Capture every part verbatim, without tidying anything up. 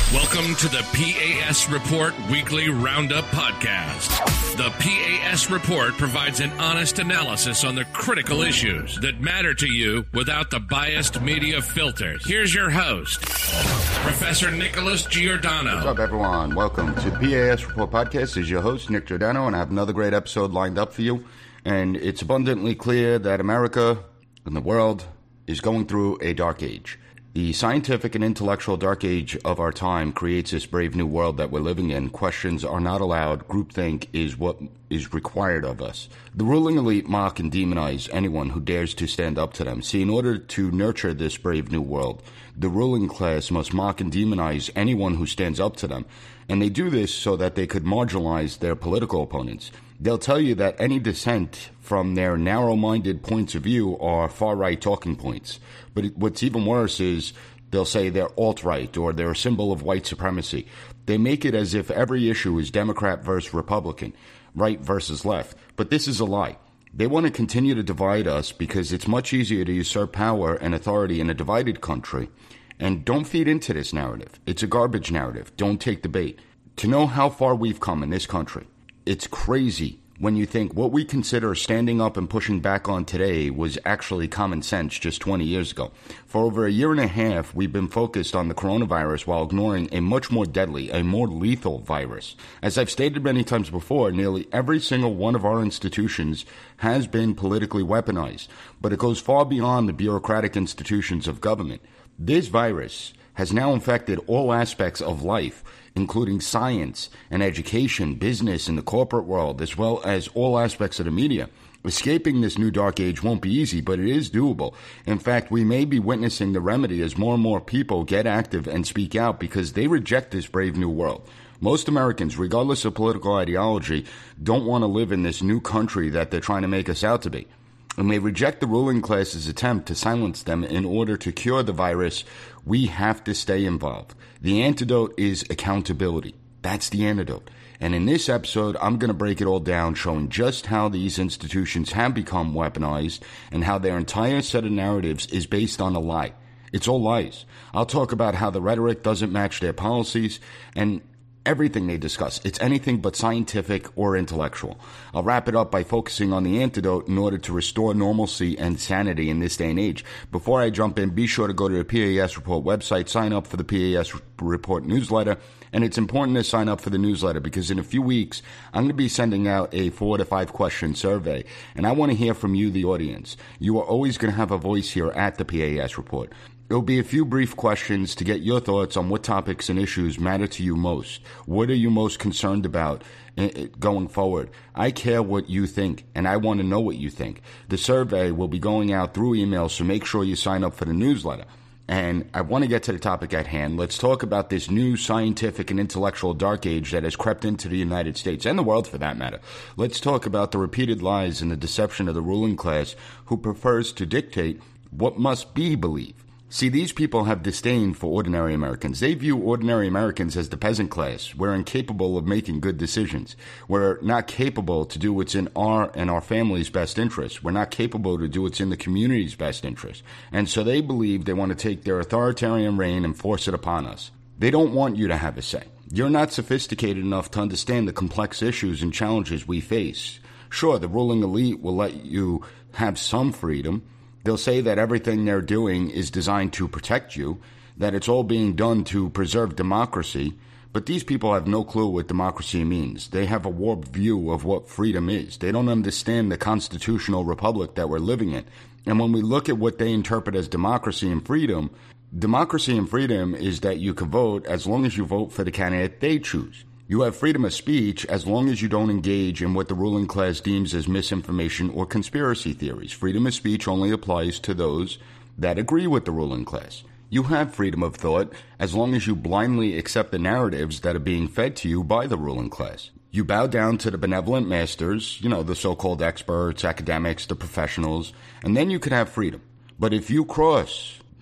Welcome to the P A S Report Weekly Roundup Podcast. The P A S Report provides an honest analysis on the critical issues that matter to you without the biased media filters. Here's your host, Professor Nicholas Giordano. What's up, everyone? Welcome to the P A S Report Podcast. This is your host, Nick Giordano, and I have another great episode lined up for you. And it's abundantly clear that America and the world is going through a dark age. The scientific and intellectual dark age of our time creates this brave new world that we're living in. Questions are not allowed. Groupthink is what is required of us. The ruling elite mock and demonize anyone who dares to stand up to them. See, in order to nurture this brave new world, the ruling class must mock and demonize anyone who stands up to them. And they do this so that they could marginalize their political opponents. They'll tell you that any dissent from their narrow-minded points of view are far-right talking points. But what's even worse is they'll say they're alt-right or they're a symbol of white supremacy. They make it as if every issue is Democrat versus Republican, right versus left. But this is a lie. They want to continue to divide us because it's much easier to usurp power and authority in a divided country. And don't feed into this narrative. It's a garbage narrative. Don't take the bait. To know how far we've come in this country, it's crazy when you think what we consider standing up and pushing back on today was actually common sense just twenty years ago. For over a year and a half, we've been focused on the coronavirus while ignoring a much more deadly, a more lethal virus. As I've stated many times before, nearly every single one of our institutions has been politically weaponized, but it goes far beyond the bureaucratic institutions of government. This virus has now infected all aspects of life, including science and education, business, and the corporate world, as well as all aspects of the media. Escaping this new dark age won't be easy, but it is doable. In fact, we may be witnessing the remedy as more and more people get active and speak out because they reject this brave new world. Most Americans, regardless of political ideology, don't want to live in this new country that they're trying to make us out to be. And they reject the ruling class's attempt to silence them in order to cure the virus. We have to stay involved. The antidote is accountability. That's the antidote. And in this episode, I'm going to break it all down, showing just how these institutions have become weaponized and how their entire set of narratives is based on a lie. It's all lies. I'll talk about how the rhetoric doesn't match their policies and everything they discuss. It's anything but scientific or intellectual. I'll wrap it up by focusing on the antidote in order to restore normalcy and sanity in this day and age. Before I jump in, be sure to go to the P A S Report website, sign up for the P A S Report newsletter, and it's important to sign up for the newsletter because in a few weeks, I'm going to be sending out a four to five question survey, and I want to hear from you, the audience. You are always going to have a voice here at the P A S Report. It'll be a few brief questions to get your thoughts on what topics and issues matter to you most. What are you most concerned about going forward? I care what you think, and I want to know what you think. The survey will be going out through email, so make sure you sign up for the newsletter. And I want to get to the topic at hand. Let's talk about this new scientific and intellectual dark age that has crept into the United States, and the world for that matter. Let's talk about the repeated lies and the deception of the ruling class who prefers to dictate what must be believed. See, these people have disdain for ordinary Americans. They view ordinary Americans as the peasant class. We're incapable of making good decisions. We're not capable to do what's in our and our family's best interest. We're not capable to do what's in the community's best interest. And so they believe they want to take their authoritarian reign and force it upon us. They don't want you to have a say. You're not sophisticated enough to understand the complex issues and challenges we face. Sure, the ruling elite will let you have some freedom. They'll say that everything they're doing is designed to protect you, that it's all being done to preserve democracy, but these people have no clue what democracy means. They have a warped view of what freedom is. They don't understand the constitutional republic that we're living in. And when we look at what they interpret as democracy and freedom, democracy and freedom is that you can vote as long as you vote for the candidate they choose. You have freedom of speech as long as you don't engage in what the ruling class deems as misinformation or conspiracy theories. Freedom of speech only applies to those that agree with the ruling class. You have freedom of thought as long as you blindly accept the narratives that are being fed to you by the ruling class. You bow down to the benevolent masters, you know, the so-called experts, academics, the professionals, and then you could have freedom. But if you cross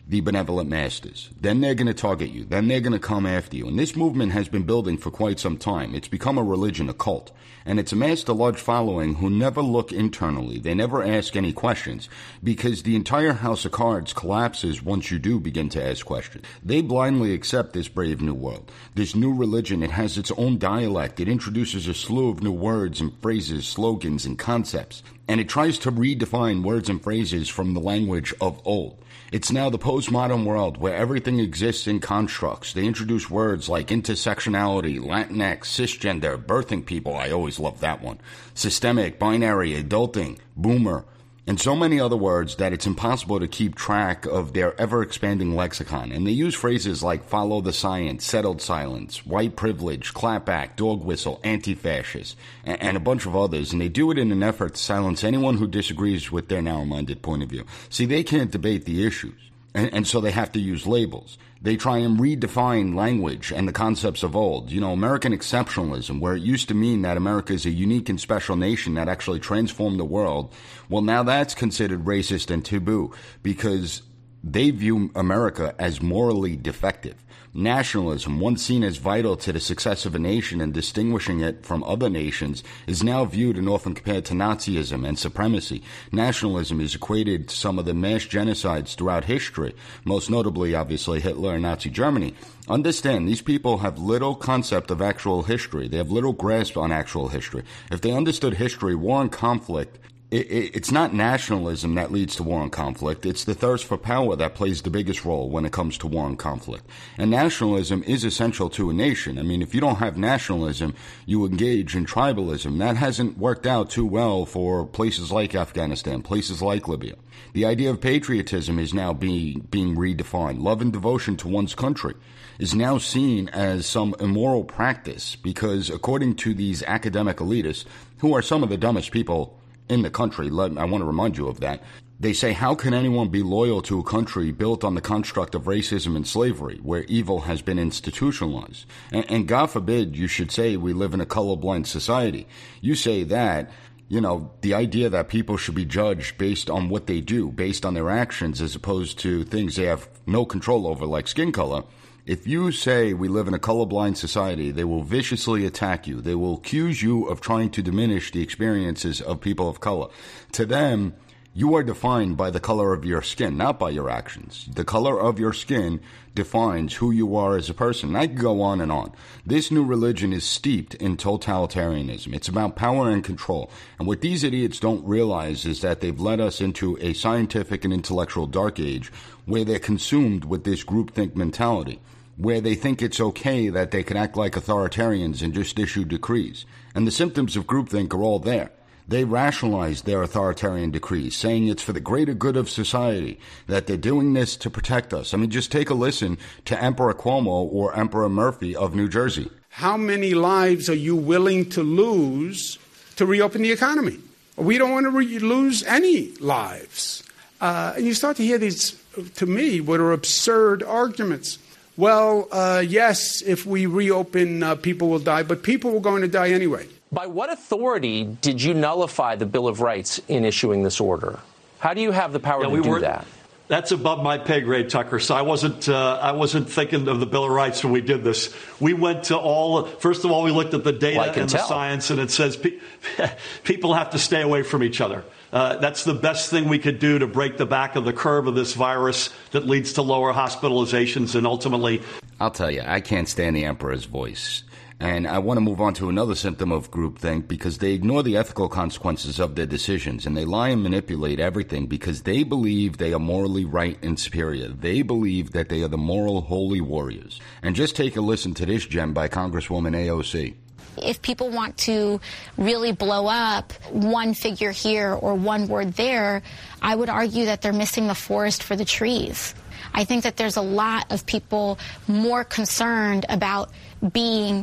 the benevolent masters. Then they're going to target you. Then they're going to come after you. And this movement has been building for quite some time. It's become a religion, a cult. And it's amassed a large following who never look internally. They never ask any questions because the entire house of cards collapses once you do begin to ask questions. They blindly accept this brave new world, this new religion. It has its own dialect. It introduces a slew of new words and phrases, slogans and concepts. And it tries to redefine words and phrases from the language of old. It's now the postmodern world where everything exists in constructs. They introduce words like intersectionality, Latinx, cisgender, birthing people. I always love that one. Systemic, binary, adulting, boomer, and so many other words that it's impossible to keep track of their ever-expanding lexicon. And they use phrases like follow the science, settled silence, white privilege, clapback, dog whistle, anti-fascist, and, and a bunch of others. And they do it in an effort to silence anyone who disagrees with their narrow-minded point of view. See, they can't debate the issues, and, and so they have to use labels. They try and redefine language and the concepts of old. You know, American exceptionalism, where it used to mean that America is a unique and special nation that actually transformed the world. Well, now that's considered racist and taboo because they view America as morally defective. Nationalism, once seen as vital to the success of a nation and distinguishing it from other nations, is now viewed and often compared to Nazism and supremacy. Nationalism is equated to some of the mass genocides throughout history, most notably, obviously, Hitler and Nazi Germany. Understand, these people have little concept of actual history. They have little grasp on actual history. If they understood history, war and conflict, It, it, it's not nationalism that leads to war and conflict. It's the thirst for power that plays the biggest role when it comes to war and conflict. And nationalism is essential to a nation. I mean, if you don't have nationalism, you engage in tribalism. That hasn't worked out too well for places like Afghanistan, places like Libya. The idea of patriotism is now being, being redefined. Love and devotion to one's country is now seen as some immoral practice because, according to these academic elitists, who are some of the dumbest people in the country, I want to remind you of that. They say, how can anyone be loyal to a country built on the construct of racism and slavery, where evil has been institutionalized? And, and God forbid you should say we live in a colorblind society. You say that, you know, the idea that people should be judged based on what they do, based on their actions, as opposed to things they have no control over, like skin color. If you say we live in a colorblind society, they will viciously attack you. They will accuse you of trying to diminish the experiences of people of color. To them, you are defined by the color of your skin, not by your actions. The color of your skin defines who you are as a person. I could go on and on. This new religion is steeped in totalitarianism. It's about power and control. And what these idiots don't realize is that they've led us into a scientific and intellectual dark age where they're consumed with this groupthink mentality, where they think it's okay that they can act like authoritarians and just issue decrees. And the symptoms of groupthink are all there. They rationalize their authoritarian decrees, saying it's for the greater good of society, that they're doing this to protect us. I mean, just take a listen to Emperor Cuomo or Emperor Murphy of New Jersey. How many lives are you willing to lose to reopen the economy? We don't want to re- lose any lives. Uh, and you start to hear these, to me, what are absurd arguments. Well, uh, yes, if we reopen, uh, people will die, but people were going to die anyway. By what authority did you nullify the Bill of Rights in issuing this order? How do you have the power yeah, to we do were, that? That's above my pay grade, Tucker. So I wasn't uh, I wasn't thinking of the Bill of Rights when we did this. We went to all. First of all, we looked at the data well, and tell. the science, and it says pe- people have to stay away from each other. Uh, that's the best thing we could do to break the back of the curve of this virus that leads to lower hospitalizations and ultimately. I'll tell you, I can't stand the emperor's voice. And I want to move on to another symptom of groupthink because they ignore the ethical consequences of their decisions and they lie and manipulate everything because they believe they are morally right and superior. They believe that they are the moral holy warriors. And just take a listen to this gem by Congresswoman A O C. If people want to really blow up one figure here or one word there, I would argue that they're missing the forest for the trees. I think that there's a lot of people more concerned about being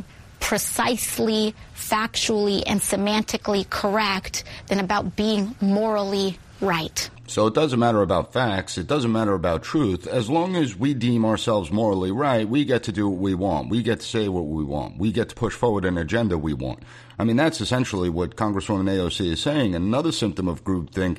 precisely, factually, and semantically correct than about being morally right. So it doesn't matter about facts, it doesn't matter about truth. As long as we deem ourselves morally right, we get to do what we want. We get to say what we want. We get to push forward an agenda we want. I mean, that's essentially what Congresswoman A O C is saying. And another symptom of groupthink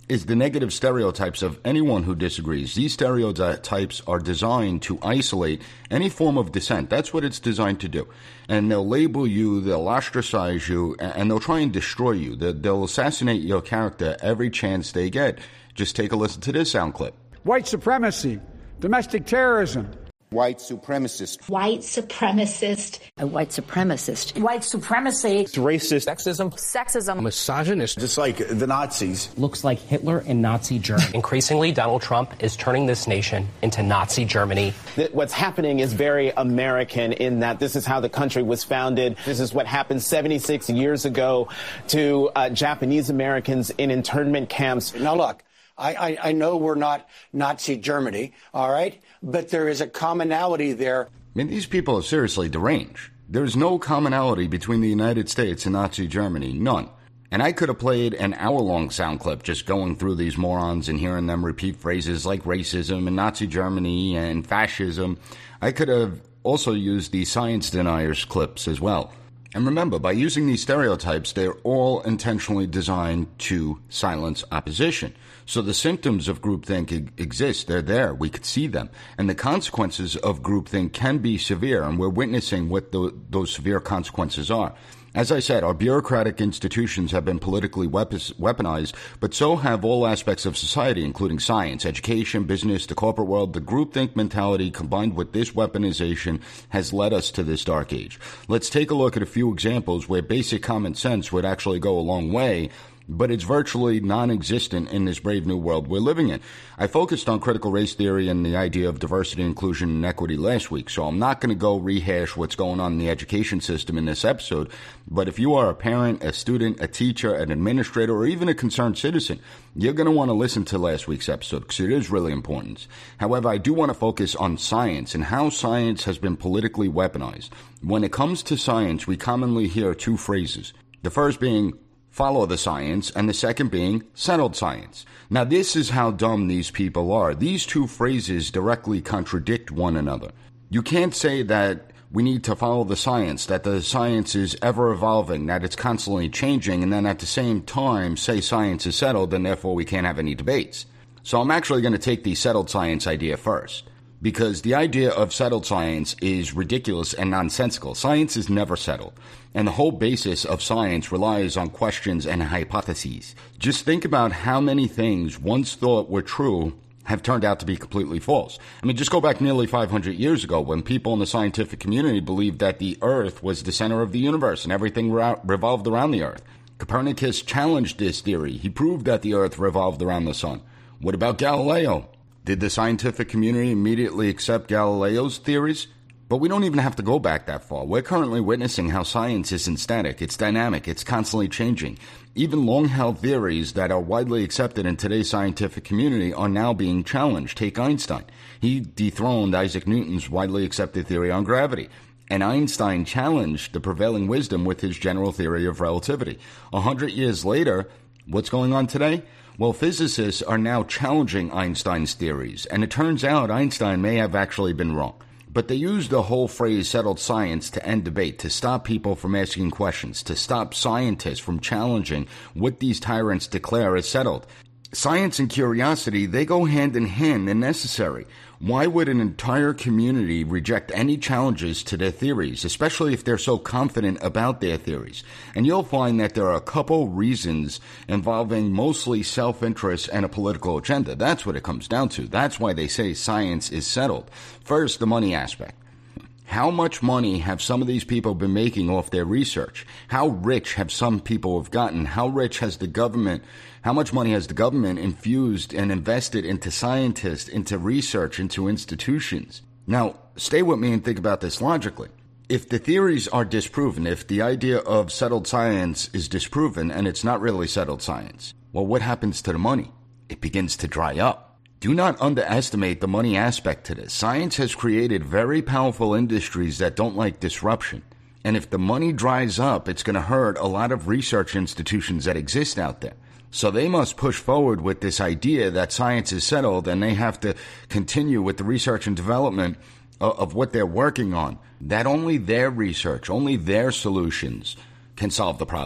is the negative stereotypes of anyone who disagrees. These stereotypes are designed to isolate any form of dissent. That's what it's designed to do. And they'll label you, they'll ostracize you, and they'll try and destroy you. They'll assassinate your character every chance they get. Just take a listen to this sound clip. White supremacy, domestic terrorism. White supremacist. White supremacist. A white supremacist. White supremacy. It's racist. Sexism. Sexism. Misogynist. Just like the Nazis. Looks like Hitler and Nazi Germany. Increasingly, Donald Trump is turning this nation into Nazi Germany. What's happening is very American in that this is how the country was founded. This is what happened seventy-six years ago to uh, Japanese Americans in internment camps. Now, look. I, I, I know we're not Nazi Germany, all right? But there is a commonality there. I mean, these people are seriously deranged. There's no commonality between the United States and Nazi Germany. None. And I could have played an hour-long sound clip just going through these morons and hearing them repeat phrases like racism and Nazi Germany and fascism. I could have also used the science deniers clips as well. And remember, by using these stereotypes, they're all intentionally designed to silence opposition. So the symptoms of groupthink e- exist. They're there. We could see them. And the consequences of groupthink can be severe, and we're witnessing what the, those severe consequences are. As I said, our bureaucratic institutions have been politically weaponized, but so have all aspects of society, including science, education, business, the corporate world. The groupthink mentality combined with this weaponization has led us to this dark age. Let's take a look at a few examples where basic common sense would actually go a long way, but it's virtually non-existent in this brave new world we're living in. I focused on critical race theory and the idea of diversity, inclusion, and equity last week, so I'm not going to go rehash what's going on in the education system in this episode, but if you are a parent, a student, a teacher, an administrator, or even a concerned citizen, you're going to want to listen to last week's episode because it is really important. However, I do want to focus on science and how science has been politically weaponized. When it comes to science, we commonly hear two phrases. The first being, follow the science, and the second being settled science. Now, this is how dumb these people are. These two phrases directly contradict one another. You can't say that we need to follow the science, that the science is ever evolving, that it's constantly changing, and then at the same time say science is settled, and therefore we can't have any debates. So I'm actually going to take the settled science idea first, because the idea of settled science is ridiculous and nonsensical. Science is never settled, and the whole basis of science relies on questions and hypotheses. Just think about how many things once thought were true have turned out to be completely false. I mean, just go back nearly five hundred years ago when people in the scientific community believed that the Earth was the center of the universe and everything re- revolved around the Earth. Copernicus challenged this theory. He proved that the Earth revolved around the sun. What about Galileo? Did the scientific community immediately accept Galileo's theories? But we don't even have to go back that far. We're currently witnessing how science isn't static. It's dynamic. It's constantly changing. Even long-held theories that are widely accepted in today's scientific community are now being challenged. Take Einstein. He dethroned Isaac Newton's widely accepted theory on gravity. And Einstein challenged the prevailing wisdom with his general theory of relativity. A hundred years later, what's going on today? Well, physicists are now challenging Einstein's theories, and it turns out Einstein may have actually been wrong. But they use the whole phrase settled science to end debate, to stop people from asking questions, to stop scientists from challenging what these tyrants declare as settled. Science and curiosity, they go hand in hand and necessary. Why would an entire community reject any challenges to their theories, especially if they're so confident about their theories? And you'll find that there are a couple reasons involving mostly self-interest and a political agenda. That's what it comes down to. That's why they say science is settled. First, the money aspect. How much money have some of these people been making off their research? How rich have some people have gotten? How rich has the government, how much money has the government infused and invested into scientists, into research, into institutions? Now, stay with me and think about this logically. If the theories are disproven, if the idea of settled science is disproven and it's not really settled science, well, what happens to the money? It begins to dry up. Do not underestimate the money aspect to this. Science has created very powerful industries that don't like disruption. And if the money dries up, it's going to hurt a lot of research institutions that exist out there. So they must push forward with this idea that science is settled, and they have to continue with the research and development of, of what they're working on. That only their research, only their solutions can solve the problem.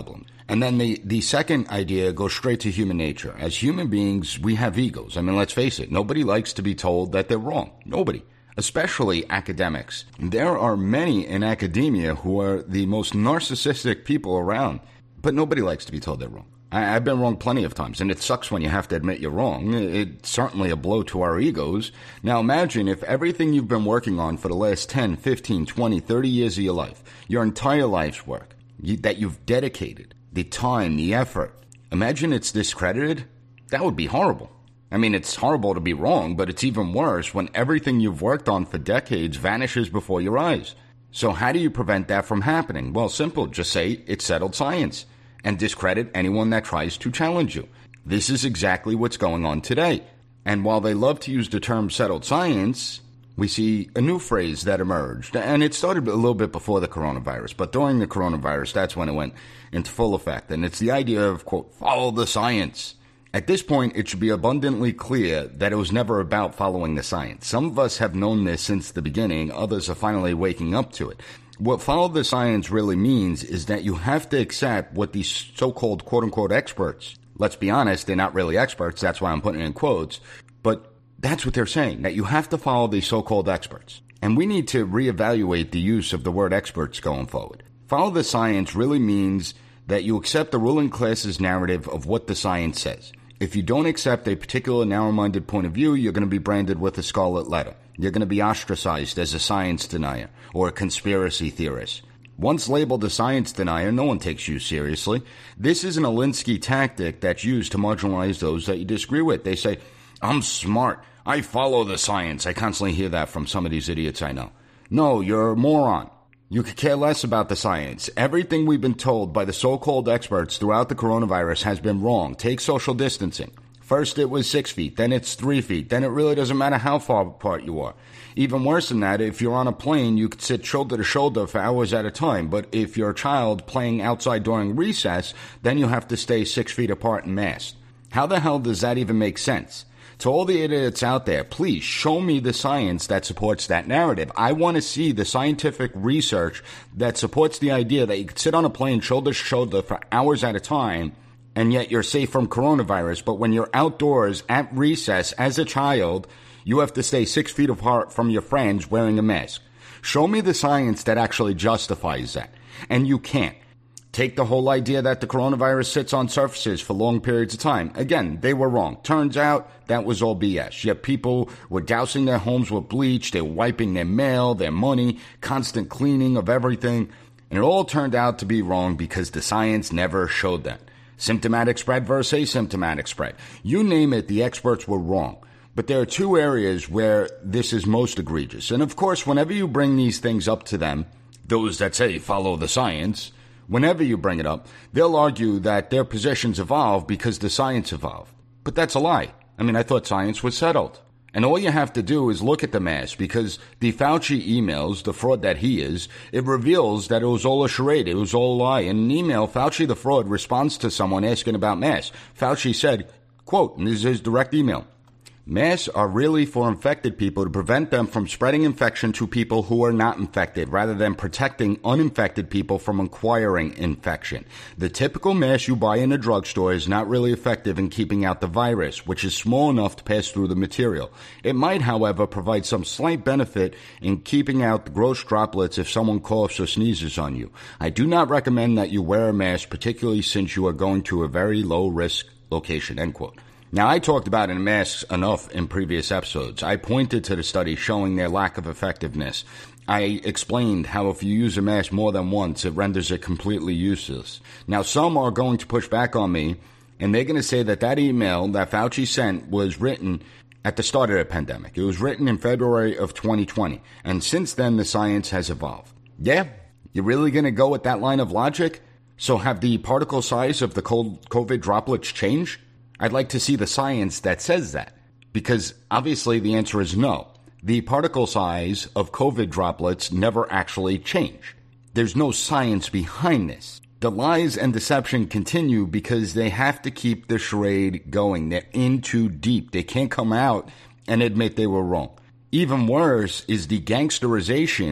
And then the, the second idea goes straight to human nature. As human beings, we have egos. I mean, let's face it. Nobody likes to be told that they're wrong. Nobody. Especially academics. There are many in academia who are the most narcissistic people around, but nobody likes to be told they're wrong. I, I've been wrong plenty of times, and it sucks when you have to admit you're wrong. It's certainly a blow to our egos. Now imagine if everything you've been working on for the last ten, fifteen, twenty, thirty years of your life, your entire life's work, you, that you've dedicated, the time, the effort, imagine it's discredited? That would be horrible. I mean, it's horrible to be wrong, but it's even worse when everything you've worked on for decades vanishes before your eyes. So how do you prevent that from happening? Well, simple. Just say it's settled science and discredit anyone that tries to challenge you. This is exactly what's going on today. And while they love to use the term settled science, we see a new phrase that emerged. And it started a little bit before the coronavirus, but during the coronavirus, that's when it went into full effect. And it's the idea of, quote, follow the science. At this point, it should be abundantly clear that it was never about following the science. Some of us have known this since the beginning. Others are finally waking up to it. What follow the science really means is that you have to accept what these so-called quote-unquote experts, let's be honest, they're not really experts, that's why I'm putting it in quotes, but that's what they're saying, that you have to follow these so-called experts. And we need to reevaluate the use of the word experts going forward. Follow the science really means that you accept the ruling class's narrative of what the science says. If you don't accept a particular narrow-minded point of view, you're going to be branded with a scarlet letter. You're going to be ostracized as a science denier or a conspiracy theorist. Once labeled a science denier, no one takes you seriously. This is an Alinsky tactic that's used to marginalize those that you disagree with. They say, I'm smart. I follow the science. I constantly hear that from some of these idiots I know. No, you're a moron. You could care less about the science. Everything we've been told by the so-called experts throughout the coronavirus has been wrong. Take social distancing. First it was six feet, then it's three feet, then it really doesn't matter how far apart you are. Even worse than that, if you're on a plane, you could sit shoulder to shoulder for hours at a time. But if you're a child playing outside during recess, then you have to stay six feet apart and masked. How the hell does that even make sense? To all the idiots out there, please show me the science that supports that narrative. I want to see the scientific research that supports the idea that you could sit on a plane shoulder to shoulder for hours at a time, and yet you're safe from coronavirus. But when you're outdoors at recess as a child, you have to stay six feet apart from your friends wearing a mask. Show me the science that actually justifies that. And you can't. Take the whole idea that the coronavirus sits on surfaces for long periods of time. Again, they were wrong. Turns out that was all B S. Yet people were dousing their homes with bleach, they were wiping their mail, their money, constant cleaning of everything. And it all turned out to be wrong because the science never showed that. Symptomatic spread versus asymptomatic spread. You name it, the experts were wrong. But there are two areas where this is most egregious. And of course, whenever you bring these things up to them, those that say follow the science, whenever you bring it up, they'll argue that their positions evolved because the science evolved. But that's a lie. I mean, I thought science was settled. And all you have to do is look at the mask, because the Fauci emails, the fraud that he is, it reveals that it was all a charade. It was all a lie. In an email, Fauci the fraud responds to someone asking about masks. Fauci said, quote, and this is his direct email, masks are really for infected people to prevent them from spreading infection to people who are not infected, rather than protecting uninfected people from acquiring infection. The typical mask you buy in a drugstore is not really effective in keeping out the virus, which is small enough to pass through the material. It might, however, provide some slight benefit in keeping out the gross droplets if someone coughs or sneezes on you. I do not recommend that you wear a mask, particularly since you are going to a very low-risk location, end quote. Now, I talked about masks enough in previous episodes. I pointed to the study showing their lack of effectiveness. I explained how if you use a mask more than once, it renders it completely useless. Now, some are going to push back on me, and they're going to say that that email that Fauci sent was written at the start of the pandemic. It was written in February of twenty twenty, and since then, the science has evolved. Yeah? You're really going to go with that line of logic? So have the particle size of the COVID droplets changed? I'd like to see the science that says that, because obviously the answer is no. The particle size of COVID droplets never actually change. There's no science behind this. The lies and deception continue because they have to keep the charade going. They're in too deep. They can't come out and admit they were wrong. Even worse is the gangsterization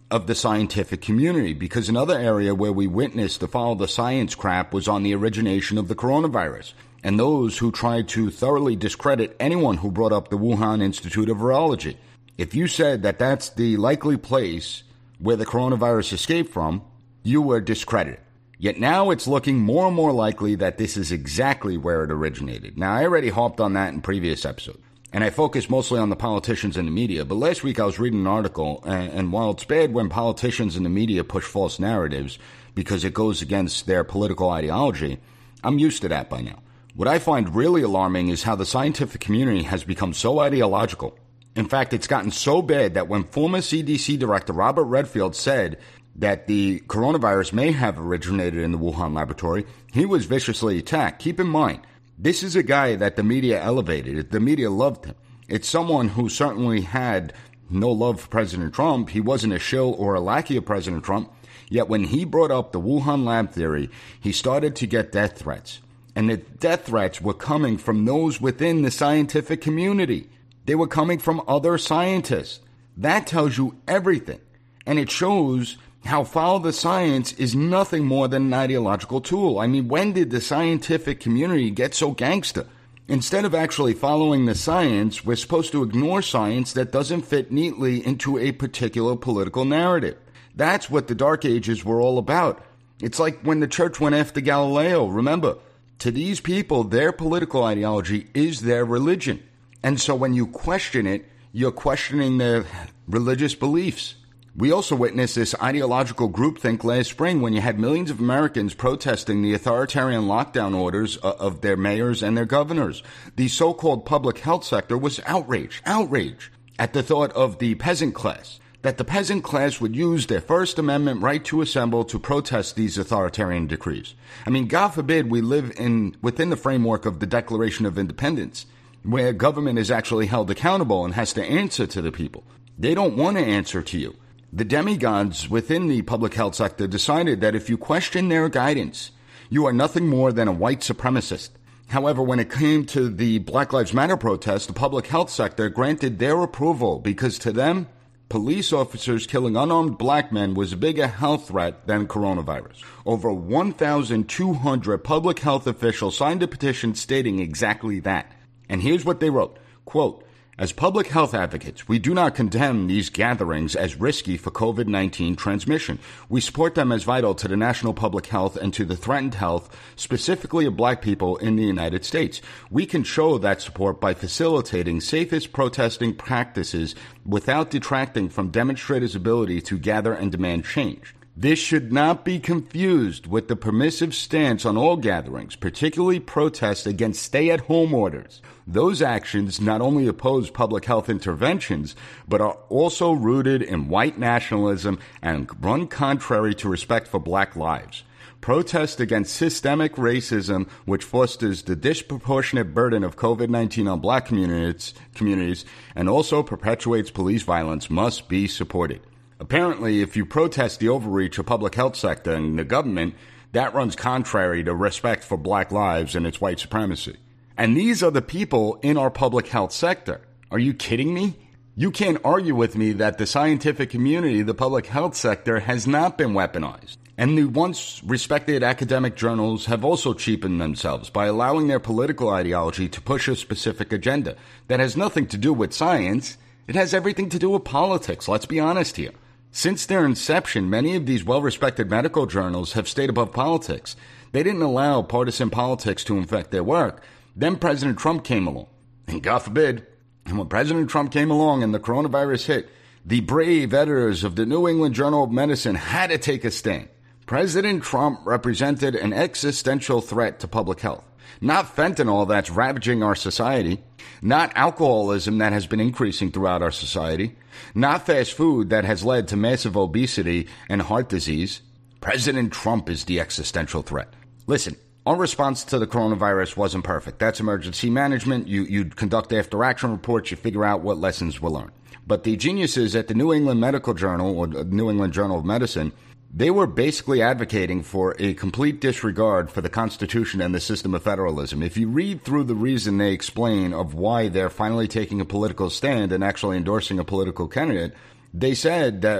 of the scientific community, because another area where we witnessed the follow the science crap was on the origination of the coronavirus and those who tried to thoroughly discredit anyone who brought up the Wuhan Institute of Virology. If you said that that's the likely place where the coronavirus escaped from, you were discredited. Yet now it's looking more and more likely that this is exactly where it originated. Now, I already harped on that in previous episodes, and I focused mostly on the politicians and the media. But last week I was reading an article, and, and while it's bad when politicians and the media push false narratives because it goes against their political ideology, I'm used to that by now. What I find really alarming is how the scientific community has become so ideological. In fact, it's gotten so bad that when former C D C Director Robert Redfield said that the coronavirus may have originated in the Wuhan laboratory, he was viciously attacked. Keep in mind, this is a guy that the media elevated. The media loved him. It's someone who certainly had no love for President Trump. He wasn't a shill or a lackey of President Trump. Yet when he brought up the Wuhan lab theory, he started to get death threats. And the death threats were coming from those within the scientific community. They were coming from other scientists. That tells you everything. And it shows how follow the science is nothing more than an ideological tool. I mean, when did the scientific community get so gangster? Instead of actually following the science, we're supposed to ignore science that doesn't fit neatly into a particular political narrative. That's what the Dark Ages were all about. It's like when the church went after Galileo. Remember, to these people, their political ideology is their religion. And so when you question it, you're questioning their religious beliefs. We also witnessed this ideological groupthink last spring when you had millions of Americans protesting the authoritarian lockdown orders of their mayors and their governors. The so-called public health sector was outraged, outraged at the thought of the peasant class, that the peasant class would use their First Amendment right to assemble to protest these authoritarian decrees. I mean, God forbid we live in within the framework of the Declaration of Independence, where government is actually held accountable and has to answer to the people. They don't want to answer to you. The demigods within the public health sector decided that if you question their guidance, you are nothing more than a white supremacist. However, when it came to the Black Lives Matter protest, the public health sector granted their approval because to them, police officers killing unarmed black men was a bigger health threat than coronavirus. Over one thousand two hundred public health officials signed a petition stating exactly that. And here's what they wrote, quote, "As public health advocates, we do not condemn these gatherings as risky for COVID nineteen transmission. We support them as vital to the national public health and to the threatened health, specifically of black people in the United States. We can show that support by facilitating safest protesting practices without detracting from demonstrators' ability to gather and demand change. This should not be confused with the permissive stance on all gatherings, particularly protests against stay-at-home orders. Those actions not only oppose public health interventions, but are also rooted in white nationalism and run contrary to respect for black lives. Protest against systemic racism, which fosters the disproportionate burden of COVID nineteen on black communities, communities and also perpetuates police violence, must be supported." Apparently, if you protest the overreach of public health sector and the government, that runs contrary to respect for black lives and its white supremacy. And these are the people in our public health sector. Are you kidding me? You can't argue with me that the scientific community, the public health sector, has not been weaponized. And the once respected academic journals have also cheapened themselves by allowing their political ideology to push a specific agenda that has nothing to do with science. It has everything to do with politics. Let's be honest here. Since their inception, many of these well-respected medical journals have stayed above politics. They didn't allow partisan politics to infect their work. Then President Trump came along. And God forbid, and when President Trump came along and the coronavirus hit, the brave editors of the New England Journal of Medicine had to take a stand. President Trump represented an existential threat to public health. Not fentanyl that's ravaging our society. Not alcoholism that has been increasing throughout our society. Not fast food that has led to massive obesity and heart disease. President Trump is the existential threat. Listen, our response to the coronavirus wasn't perfect. That's emergency management. You, you conduct after-action reports. You figure out what lessons were learned. But the geniuses at the New England Medical Journal, or New England Journal of Medicine, they were basically advocating for a complete disregard for the Constitution and the system of federalism. If you read through the reason they explain of why they're finally taking a political stand and actually endorsing a political candidate, they said that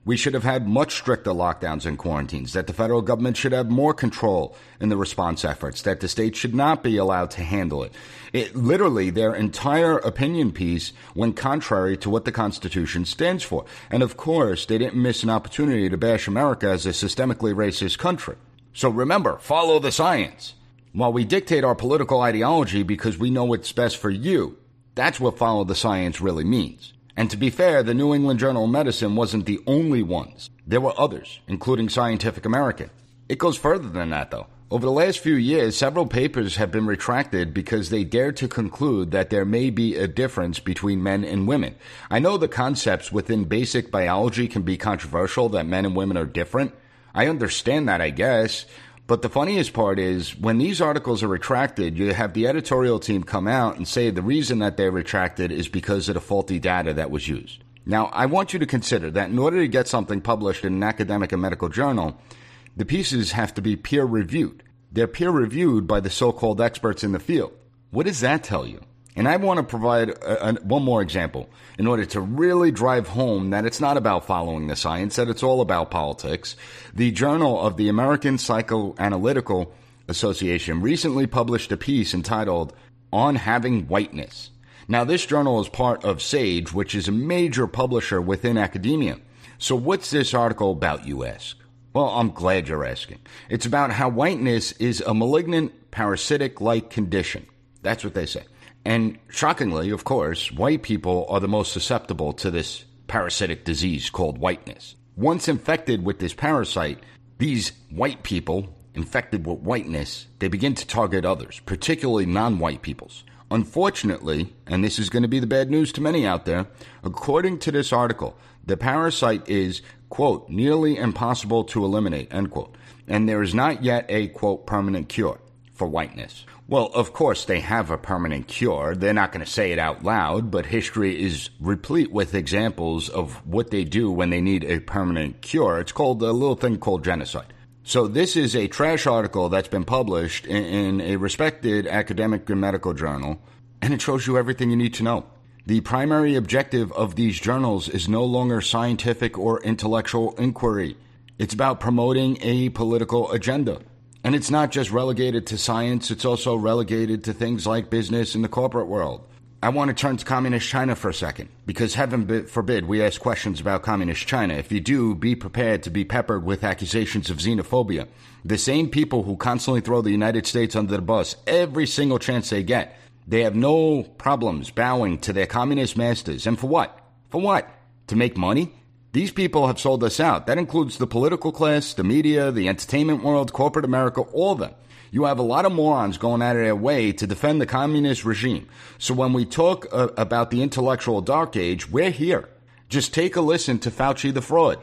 We should have had much stricter lockdowns and quarantines, that the federal government should have more control in the response efforts, that the states should not be allowed to handle it. It literally, their entire opinion piece went contrary to what the Constitution stands for. And of course, they didn't miss an opportunity to bash America as a systemically racist country. So remember, follow the science. While we dictate our political ideology because we know what's best for you, that's what follow the science really means. And to be fair, the New England Journal of Medicine wasn't the only ones. There were others, including Scientific American. It goes further than that, though. Over the last few years, several papers have been retracted because they dared to conclude that there may be a difference between men and women. I know the concepts within basic biology can be controversial, that men and women are different. I understand that, I guess. But the funniest part is, when these articles are retracted, you have the editorial team come out and say the reason that they're retracted is because of the faulty data that was used. Now, I want you to consider that in order to get something published in an academic and medical journal, the pieces have to be peer-reviewed. They're peer-reviewed by the so-called experts in the field. What does that tell you? And I want to provide a, a, one more example in order to really drive home that it's not about following the science, that it's all about politics. The Journal of the American Psychoanalytical Association recently published a piece entitled On Having Whiteness. Now, this journal is part of SAGE, which is a major publisher within academia. So what's this article about, you ask? Well, I'm glad you're asking. It's about how whiteness is a malignant, parasitic-like condition. That's what they say. And shockingly, of course, white people are the most susceptible to this parasitic disease called whiteness. Once infected with this parasite, these white people infected with whiteness, they begin to target others, particularly non-white peoples. Unfortunately, and this is going to be the bad news to many out there, according to this article, the parasite is, quote, nearly impossible to eliminate, end quote, and there is not yet a, quote, permanent cure for whiteness. Well, of course, they have a permanent cure. They're not going to say it out loud, but history is replete with examples of what they do when they need a permanent cure. It's called a little thing called genocide. So this is a trash article that's been published in, in a respected academic and medical journal, and it shows you everything you need to know. The primary objective of these journals is no longer scientific or intellectual inquiry. It's about promoting a political agenda. And it's not just relegated to science, it's also relegated to things like business in the corporate world. I want to turn to communist China for a second, because heaven forbid we ask questions about communist China. If you do, be prepared to be peppered with accusations of xenophobia. The same people who constantly throw the United States under the bus every single chance they get, they have no problems bowing to their communist masters. And for what? For what? To make money? These people have sold us out. That includes the political class, the media, the entertainment world, corporate America, all of them. You have a lot of morons going out of their way to defend the communist regime. So when we talk uh, about the intellectual dark age, we're here. Just take a listen to Fauci the fraud.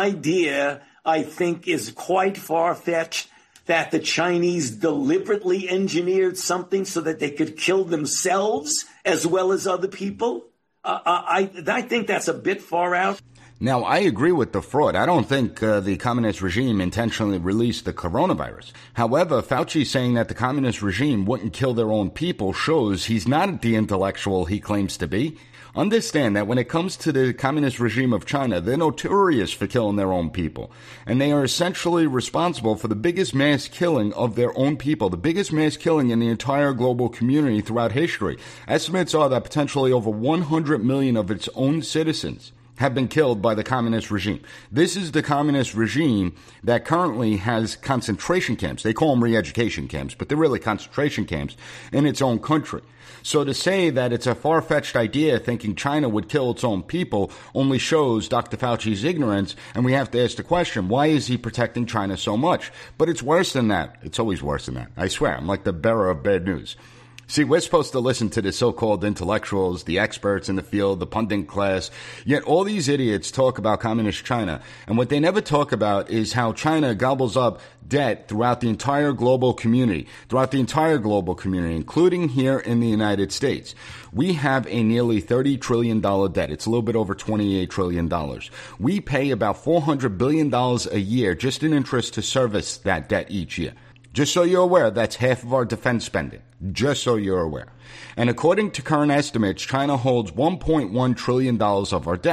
Idea, I think, is quite far-fetched that the Chinese deliberately engineered something so that they could kill themselves as well as other people. Uh, I, I think that's a bit far out. Now, I agree with the fraud. I don't think uh, the communist regime intentionally released the coronavirus. However, Fauci saying that the communist regime wouldn't kill their own people shows he's not the intellectual he claims to be. Understand that when it comes to the communist regime of China, they're notorious for killing their own people. And they are essentially responsible for the biggest mass killing of their own people, the biggest mass killing in the entire global community throughout history. Estimates are that potentially over one hundred million of its own citizens have been killed by the communist regime. This is the communist regime that currently has concentration camps. They call them re-education camps, but they're really concentration camps in its own country. So to say that it's a far-fetched idea thinking China would kill its own people only shows Doctor Fauci's ignorance, and we have to ask the question, why is he protecting China so much? But it's worse than that. It's always worse than that. I swear, I'm like the bearer of bad news. See, we're supposed to listen to the so-called intellectuals, the experts in the field, the pundit class, yet all these idiots talk about communist China. And what they never talk about is how China gobbles up debt throughout the entire global community, throughout the entire global community, including here in the United States. We have a nearly thirty trillion dollars debt. It's a little bit over twenty-eight trillion dollars. We pay about four hundred billion dollars a year just in interest to service that debt each year. Just so you're aware, that's half of our defense spending. Just so you're aware. And according to current estimates, China holds one point one trillion dollars of our debt.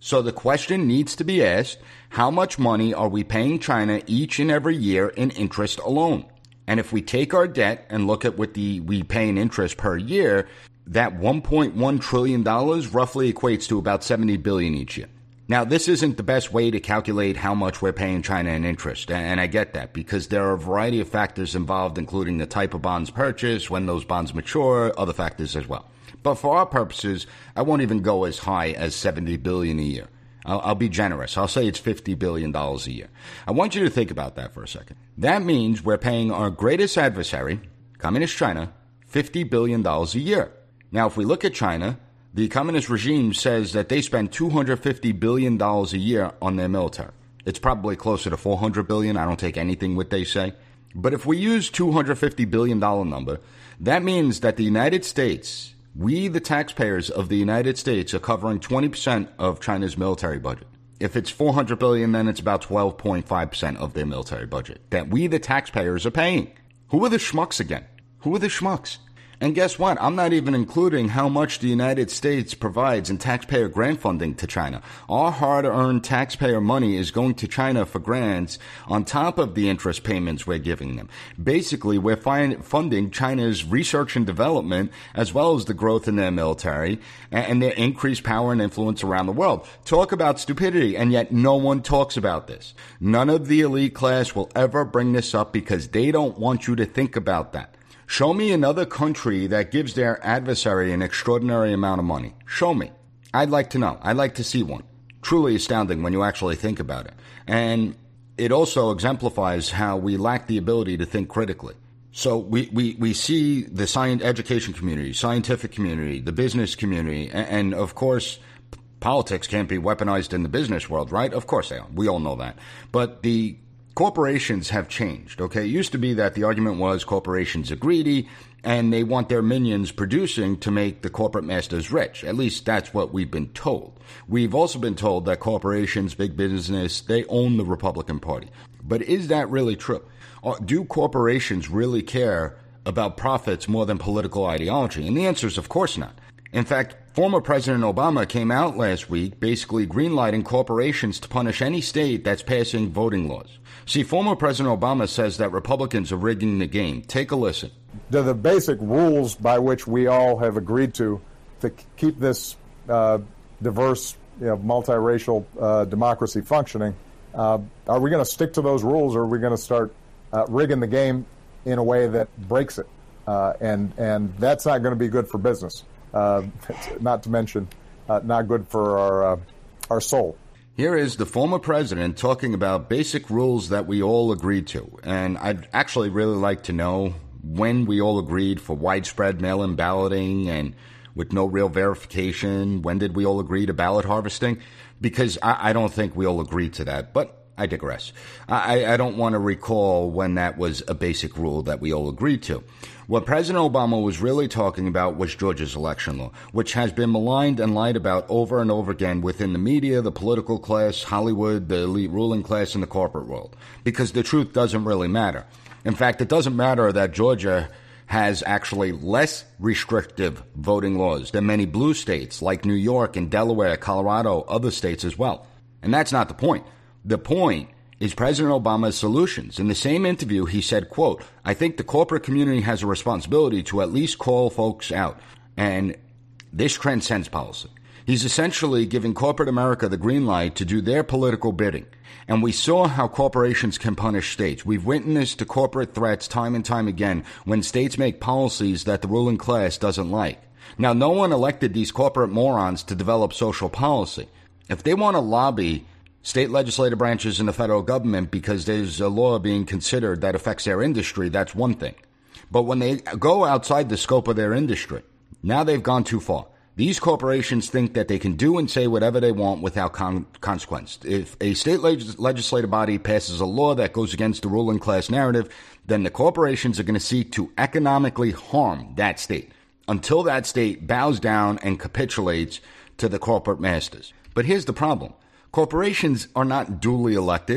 So the question needs to be asked, how much money are we paying China each and every year in interest alone? And if we take our debt and look at what the we pay in interest per year, that one point one trillion dollars roughly equates to about seventy billion dollars each year. Now, this isn't the best way to calculate how much we're paying China in interest, and I get that, because there are a variety of factors involved, including the type of bonds purchased, when those bonds mature, other factors as well. But for our purposes, I won't even go as high as seventy billion dollars a year. I'll, I'll be generous. I'll say it's fifty billion dollars a year. I want you to think about that for a second. That means we're paying our greatest adversary, Communist China, fifty billion dollars a year. Now, if we look at China, the communist regime says that they spend two hundred fifty billion dollars a year on their military. It's probably closer to four hundred billion dollars. I don't take anything what they say. But if we use two hundred fifty billion dollars number, that means that the United States, we the taxpayers of the United States, are covering twenty percent of China's military budget. If it's four hundred billion dollars, then it's about twelve point five percent of their military budget that we the taxpayers are paying. Who are the schmucks again? Who are the schmucks? And guess what? I'm not even including how much the United States provides in taxpayer grant funding to China. Our hard-earned taxpayer money is going to China for grants on top of the interest payments we're giving them. Basically, we're funding China's research and development as well as the growth in their military and their increased power and influence around the world. Talk about stupidity, and yet no one talks about this. None of the elite class will ever bring this up because they don't want you to think about that. Show me another country that gives their adversary an extraordinary amount of money. Show me. I'd like to know. I'd like to see one. Truly astounding when you actually think about it. And it also exemplifies how we lack the ability to think critically. So we, we, we see the science education community, scientific community, the business community, and, and of course, politics can't be weaponized in the business world, right? Of course they are. We all know that. But the corporations have changed, okay? It used to be that the argument was corporations are greedy and they want their minions producing to make the corporate masters rich. At least that's what we've been told. We've also been told that corporations, big business, they own the Republican Party. But is that really true? Do corporations really care about profits more than political ideology? And the answer is of course not. In fact, former President Obama came out last week basically greenlighting corporations to punish any state that's passing voting laws. See, former President Obama says that Republicans are rigging the game. Take a listen. The, the basic rules by which we all have agreed to to keep this uh, diverse, you know, multiracial uh, democracy functioning, uh, are we going to stick to those rules, or are we going to start uh, rigging the game in a way that breaks it? Uh, and and that's not going to be good for business. Uh, not to mention, uh, not good for our uh, our soul. Here is the former president talking about basic rules that we all agreed to. And I'd actually really like to know when we all agreed for widespread mail-in balloting and with no real verification. When did we all agree to ballot harvesting? Because I, I don't think we all agreed to that. But I digress. I, I don't want to recall when that was a basic rule that we all agreed to. What President Obama was really talking about was Georgia's election law, which has been maligned and lied about over and over again within the media, the political class, Hollywood, the elite ruling class, and the corporate world. Because the truth doesn't really matter. In fact, it doesn't matter that Georgia has actually less restrictive voting laws than many blue states like New York and Delaware, Colorado, other states as well. And that's not the point. The point is President Obama's solutions. In the same interview, he said, quote, I think the corporate community has a responsibility to at least call folks out. And this transcends policy. He's essentially giving corporate America the green light to do their political bidding. And we saw how corporations can punish states. We've witnessed to corporate threats time and time again when states make policies that the ruling class doesn't like. Now, no one elected these corporate morons to develop social policy. If they want to lobby state legislative branches in the federal government because there's a law being considered that affects their industry, that's one thing. But when they go outside the scope of their industry, now they've gone too far. These corporations think that they can do and say whatever they want without con- consequence. If a state leg- legislative body passes a law that goes against the ruling class narrative, then the corporations are going to seek to economically harm that state until that state bows down and capitulates to the corporate masters. But here's the problem. Corporations are not duly elected.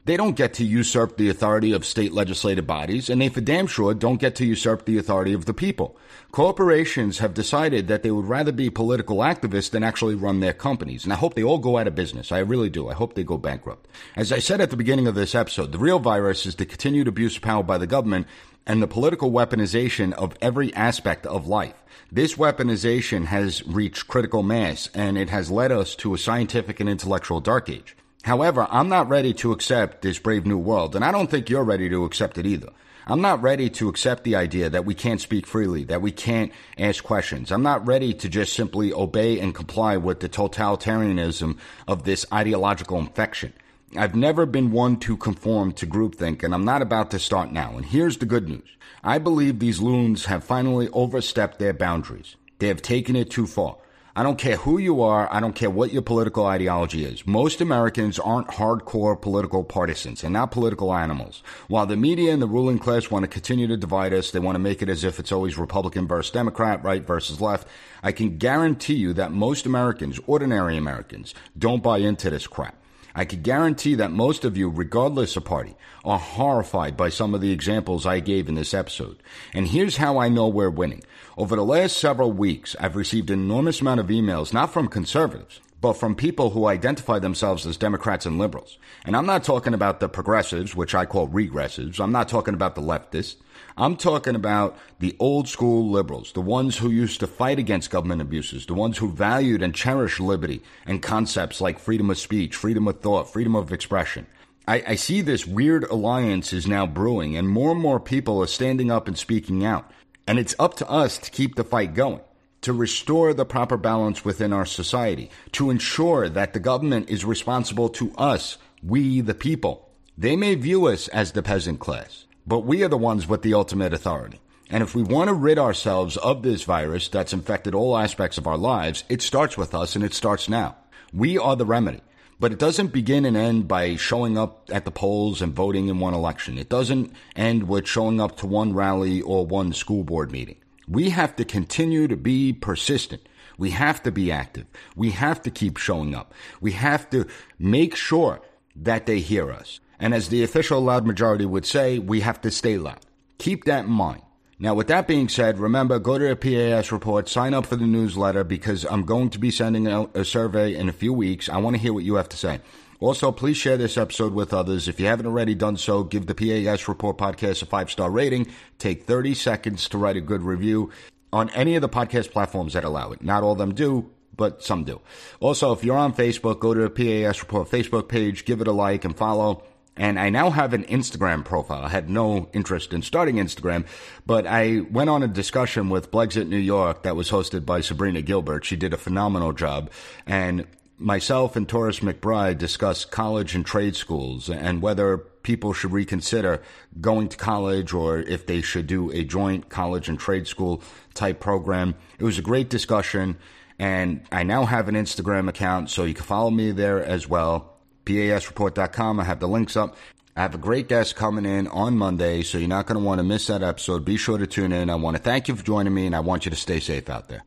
They don't get to usurp the authority of state legislative bodies, and they for damn sure don't get to usurp the authority of the people. Corporations have decided that they would rather be political activists than actually run their companies, and I hope they all go out of business. I really do. I hope they go bankrupt. As I said at the beginning of this episode, the real virus is the continued abuse of power by the government and the political weaponization of every aspect of life. This weaponization has reached critical mass, and it has led us to a scientific and intellectual dark age. However, I'm not ready to accept this brave new world, and I don't think you're ready to accept it either. I'm not ready to accept the idea that we can't speak freely, that we can't ask questions. I'm not ready to just simply obey and comply with the totalitarianism of this ideological infection. I've never been one to conform to groupthink, and I'm not about to start now. And here's the good news. I believe these loons have finally overstepped their boundaries. They have taken it too far. I don't care who you are. I don't care what your political ideology is. Most Americans aren't hardcore political partisans and not political animals. While the media and the ruling class want to continue to divide us, they want to make it as if it's always Republican versus Democrat, right versus left. I can guarantee you that most Americans, ordinary Americans, don't buy into this crap. I can guarantee that most of you, regardless of party, are horrified by some of the examples I gave in this episode. And here's how I know we're winning. Over the last several weeks, I've received an enormous amount of emails, not from conservatives, but from people who identify themselves as Democrats and liberals. And I'm not talking about the progressives, which I call regressives. I'm not talking about the leftists. I'm talking about the old school liberals, the ones who used to fight against government abuses, the ones who valued and cherished liberty and concepts like freedom of speech, freedom of thought, freedom of expression. I, I see this weird alliance is now brewing, and more and more people are standing up and speaking out. And it's up to us to keep the fight going, to restore the proper balance within our society, to ensure that the government is responsible to us, we the people. They may view us as the peasant class, but we are the ones with the ultimate authority. And if we want to rid ourselves of this virus that's infected all aspects of our lives, it starts with us, and it starts now. We are the remedy. But it doesn't begin and end by showing up at the polls and voting in one election. It doesn't end with showing up to one rally or one school board meeting. We have to continue to be persistent. We have to be active. We have to keep showing up. We have to make sure that they hear us. And as the official loud majority would say, we have to stay loud. Keep that in mind. Now, with that being said, remember, go to the P A S report, sign up for the newsletter, because I'm going to be sending out a survey in a few weeks. I want to hear what you have to say. Also, please share this episode with others. If you haven't already done so, give the P A S Report podcast a five-star rating. Take thirty seconds to write a good review on any of the podcast platforms that allow it. Not all of them do, but some do. Also, if you're on Facebook, go to the P A S Report Facebook page, give it a like and follow. And I now have an Instagram profile. I had no interest in starting Instagram, but I went on a discussion with Blexit New York that was hosted by Sabrina Gilbert. She did a phenomenal job. And myself and Taurus McBride discussed college and trade schools and whether people should reconsider going to college or if they should do a joint college and trade school type program. It was a great discussion, and I now have an Instagram account, so you can follow me there as well. P A S report dot com. I have the links up. I have a great guest coming in on Monday, so you're not going to want to miss that episode. Be sure to tune in. I want to thank you for joining me, and I want you to stay safe out there.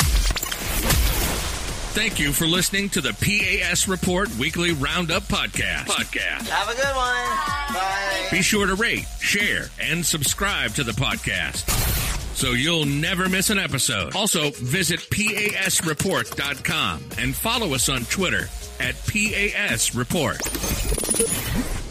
Thank you for listening to the P A S Report Weekly Roundup Podcast. Podcast. Have a good one. Bye. Be sure to rate, share, and subscribe to the podcast so you'll never miss an episode. Also, visit P A S report dot com and follow us on Twitter at P A S Report.